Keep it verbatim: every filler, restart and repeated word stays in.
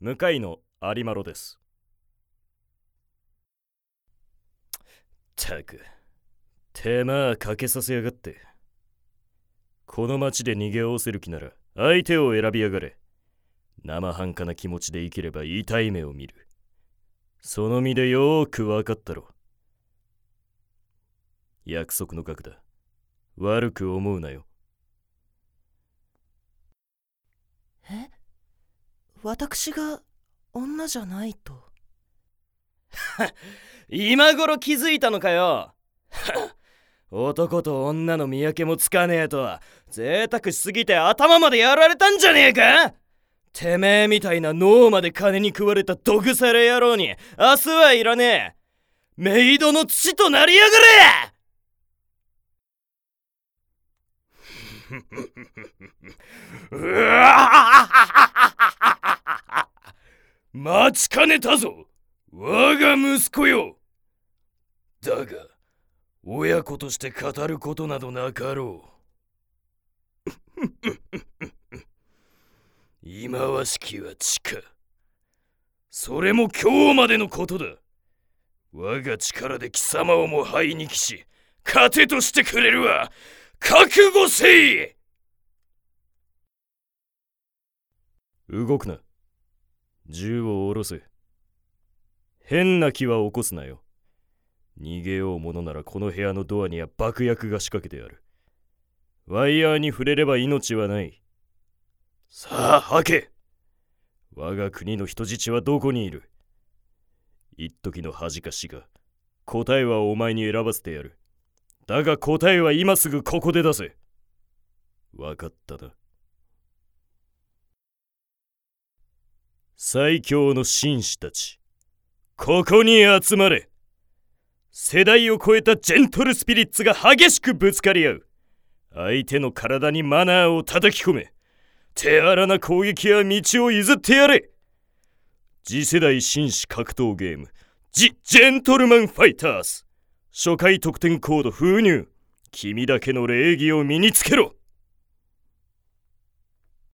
向かいの有馬路です。たく、手間かけさせやがって。この町で逃げおおせる気なら相手を選びやがれ。生半可な気持ちで生きれば痛い目を見る。その身でよーくわかったろ。約束の額だ。悪く思うなよ。 え？私が女じゃないと？ 今頃気づいたのかよ。男と女の見分けもつかねえとは贅沢しすぎて頭までやられたんじゃねえか。てめえみたいな脳まで金に食われた毒され野郎に明日はいらねえ。メイドの父となりやがれ。うわ待ちかねたぞ我が息子よ。だが親子として語ることなどなかろう。忌まわしきは地下。それも今日までのことだ。我が力で貴様をも灰に帰し糧としてくれるわ。覚悟せい。動くな。銃を下ろせ。変な気は起こすなよ。逃げようものならこの部屋のドアには爆薬が仕掛けてある。ワイヤーに触れれば命はない。さあ吐け。我が国の人質はどこにいる。一時の恥かしが答えはお前に選ばせてやる。だが答えは今すぐここで出せ。わかったな。最強の紳士たち、ここに集まれ。世代を超えたジェントルスピリッツが激しくぶつかり合う。相手の体にマナーを叩き込め。手荒な攻撃や道を譲ってやれ。次世代紳士格闘ゲーム、ジ・ジェントルマンファイターズ。初回特典コード封入。君だけの礼儀を身につけろ。